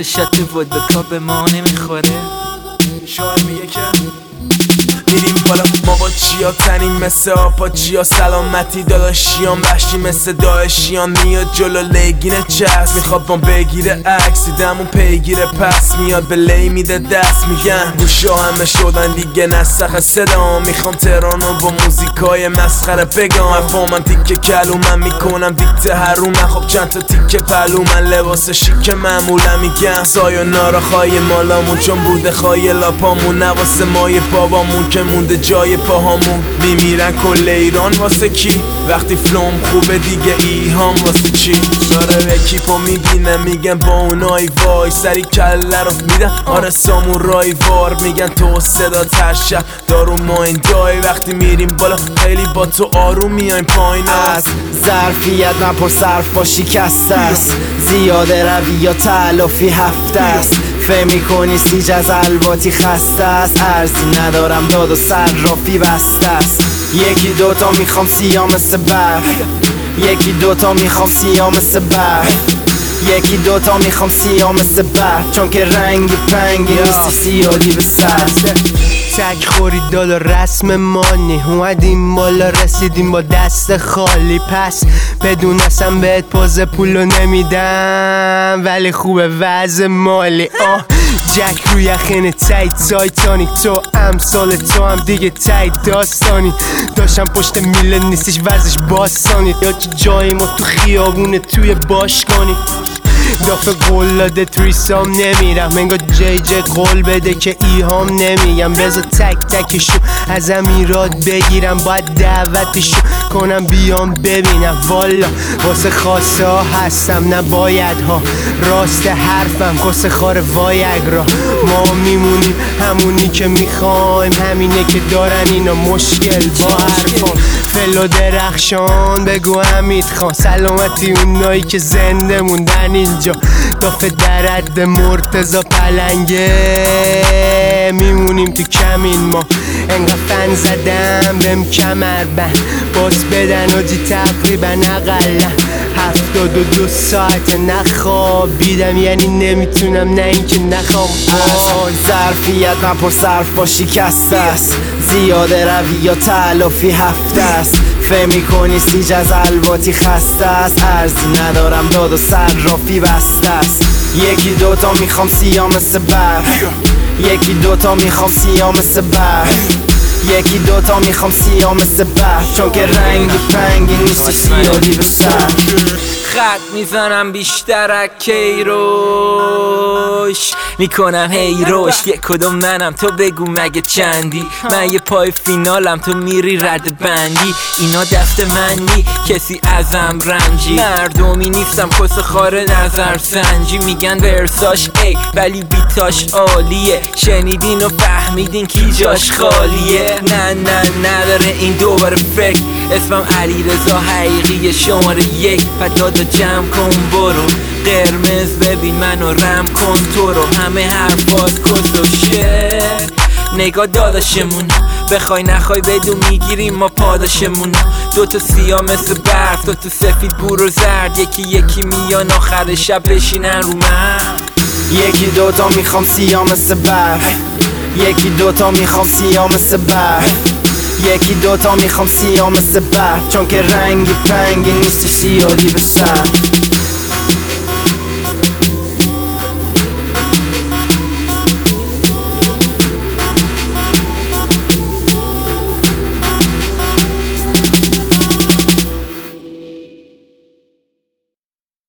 تا شات ودکا به ما نمیخوره. شاید میگه که میریم بالا ما با چیا تنیم مثل آپاچیا، سلامتی داداشیان وحشی مثل داعشیان. میاد جلو لیگین چست میخواد ما بگیره عکس، دیدمون پیگیره پس میاد به لی میده دست. میگن گوشا همه شدن دیگه نسخ صدا، میخوام ترانو با موزیکای مسخره بگم. من تیکه کلومن میکنم دیکته هرومن، خب چند تا تیکه پلومن لباس شیک معمولا. میگم سایونارا خواهی مالامون چون بوده خواهی لاپامون، نواسه مای بابامون که مونده جای پاهامون. میمیرن کل ایران واسه کی؟ وقتی فلوم خوبه دیگه ایهام واسه چی؟ ساره اکیپو میبینه میگن با اونای وای، سری کله رو میدن آره سامورای وار. میگن تو صدا ترشد دارو ما این دای، وقتی میریم بالا خیلی با تو آروم میایم پایین. از ظرفیت نپر صرف با شکست است، زیاده روی یا تلافی هفته است. فهم میکنی سیج از الواتی خسته است، ارزی ندارم داد و صرافی بسته است. یکی دوتا میخوام سیاه مثل برف، یکی دوتا میخوام سیاه مثل برف، یکی دوتا میخوام سیاه مثل برف، چون که رنگی پنگی نیستی سیادی به سر. تک خورید دالا رسم مانی، اومدیم بالا رسیدیم با دست خالی. پس بدونستم بهت پوز پولو نمیدم ولی خوبه وضع مالی. جک روی یخین تایت تایتانیک، تو امثال تو هم دیگه تایت داستانی. داشتم پشت میله نیستش ورزش باستانی، یا چه جایی ما تو خیابونه توی باشگانی. دافه قول داده تریسام نمیرم، انگار جی قول بده که ایهام نمیگم. بذار تک تکشو از امیرات بگیرم، باید دعوتشو کنم بیام ببینم. والا واسه خاصه ها هستم نباید ها، راست حرفم کس خار وایگ را. ما میمونیم همونی که میخوایم، همینه که دارن اینا مشکل با حرفان. فلو درخشان بگو حمید خان، سلامتی اونایی که زنده موندن اینجا. دافه در حد مرتضا پلنگه، میمونیم تو کمین ما. انقدر فن زدم بهم کمر بند، باز بدن آجی تقریبا اقلا 72 ساعت نخوابیدم، یعنی نمیتونم نه اینکه نخوام. ظرفیت نپر صرف با شکست است، زیاده روی یا تلافی هفته است. فهم میکنی سیج از الواتی خسته است، ارزی ندارم داد و صرافی بسته است. یکی دوتا میخوام سیاه مثل برف، یکی دوتا میخوام سیاه مثل برف، یکی دوتا میخوام سیاه مثل برف، چون که رنگی پنگی نیستی سیادی به سر. خط میزنم بیشتر از کیروش، میکنم هی روش. یک کدوم منم تو بگو مگه چندی؟ من یه پای فینالم تو میری رد بندی. اینا دست منی کسی ازم رنجی، مردمی نیستم کس خار نظر سنجی. میگن ورساش ای ولی بیتاش عالیه، شنیدین و فهمیدین کی جاش خالیه. نه نداره این دوباره فکر، اسمم علیرضا حقیقی شماره 1. پدادا جمع کن برو قرمز ببین منو رم کن تو رو، همه حرفات کس و شه. نگاه داداشمون بخوای نخوای بدون میگیریم ما پاداشمون. دوتا سیاه مثل برف، دوتا سفید بور و زرد، یکی میان آخر شب بشینن رو من. یکی دوتا میخوام سیاه مثل برف، یکی دوتا میخوام سیاه مثل برف، یکی دوتا میخوام سیاه مثل برف، چون که رنگی پنگی نیستی سیادی به سر.